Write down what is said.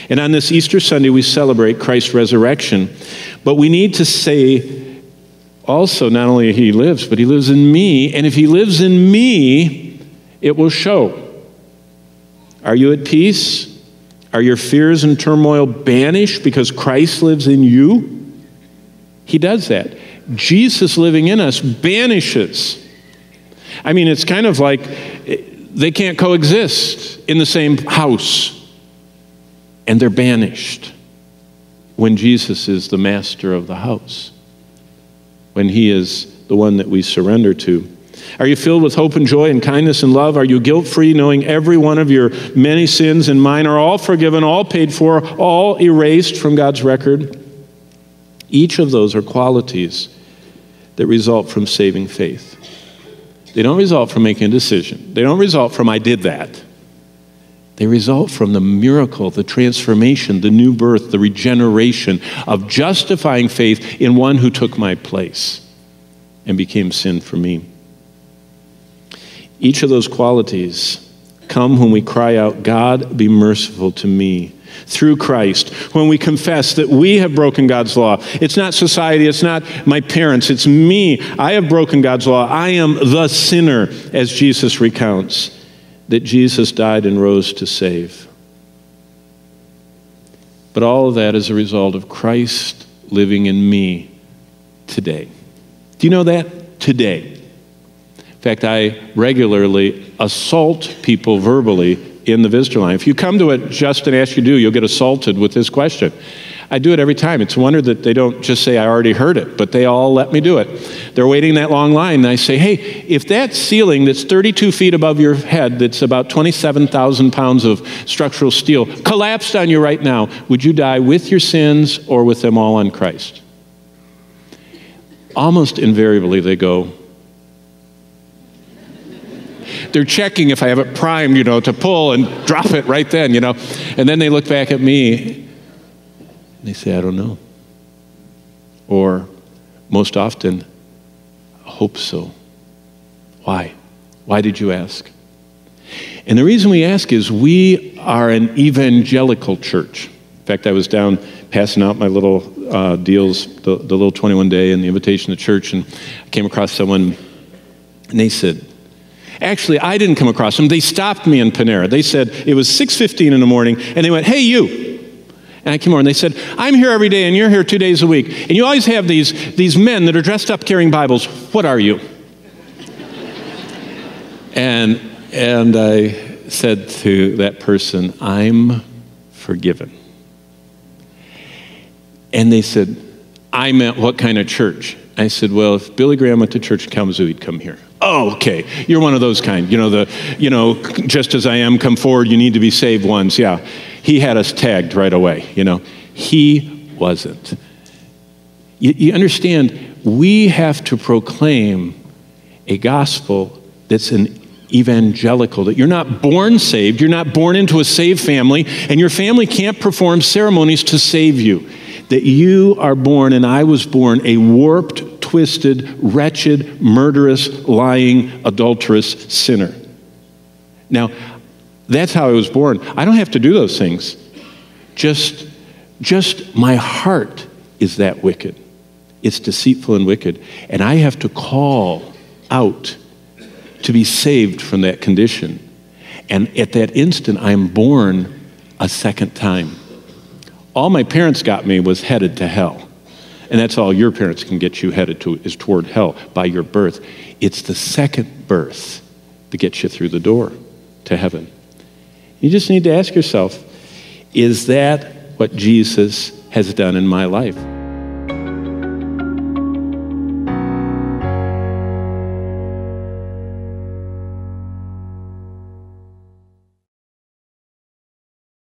And on this Easter Sunday, we celebrate Christ's resurrection. But we need to say also, not only he lives, but he lives in me. And if he lives in me, it will show. Are you at peace? Are your fears and turmoil banished because Christ lives in you? He does that. Jesus living in us banishes. I mean, it's kind of like they can't coexist in the same house. And they're banished when Jesus is the master of the house, when he is the one that we surrender to. Are you filled with hope and joy and kindness and love? Are you guilt-free, knowing every one of your many sins and mine are all forgiven, all paid for, all erased from God's record? Each of those are qualities that result from saving faith. They don't result from making a decision. They don't result from, I did that. They result from the miracle, the transformation, the new birth, the regeneration of justifying faith in one who took my place and became sin for me. Each of those qualities come when we cry out, God, be merciful to me. Through Christ, when we confess that we have broken God's law. It's not society, it's not my parents, it's me. I have broken God's law. I am the sinner, as Jesus recounts, that Jesus died and rose to save. But all of that is a result of Christ living in me today. Do you know that? Today. In fact, I regularly assault people verbally in the visitor line. If you come to it just and ask you to, you'll get assaulted with this question. I do it every time. It's a wonder that they don't just say, I already heard it, but they all let me do it. They're waiting that long line, and I say, hey, if that ceiling that's 32 feet above your head, that's about 27,000 pounds of structural steel, collapsed on you right now, would you die with your sins or with them all on Christ? Almost invariably, they go, they're checking if I have it primed, to pull and drop it right then, And then they look back at me and they say, I don't know. Or most often, I hope so. Why? Why did you ask? And the reason we ask is we are an evangelical church. In fact, I was down passing out my little deals, the little 21 day and the invitation to church, and I came across someone, and they said, actually, I didn't come across them. They stopped me in Panera. They said, it was 6:15 in the morning, and they went, hey, you. And I came over, and they said, I'm here every day, and you're here 2 days a week. And you always have these men that are dressed up carrying Bibles. What are you? And I said to that person, I'm forgiven. And they said, I meant what kind of church? I said, well, if Billy Graham went to church in Kalamazoo, he'd come here. Oh, okay. You're one of those kind. Just as I am, come forward, you need to be saved ones. Yeah. He had us tagged right away, He wasn't. You understand, we have to proclaim a gospel that's an evangelical, that you're not born saved, you're not born into a saved family, and your family can't perform ceremonies to save you. That you are born, and I was born, a warped, twisted, wretched, murderous, lying, adulterous sinner. Now, that's how I was born. I don't have to do those things. Just my heart is that wicked. It's deceitful and wicked. And I have to call out to be saved from that condition. And at that instant, I'm born a second time. All my parents got me was headed to hell. And that's all your parents can get you headed to, is toward hell by your birth. It's the second birth that gets you through the door to heaven. You just need to ask yourself, is that what Jesus has done in my life?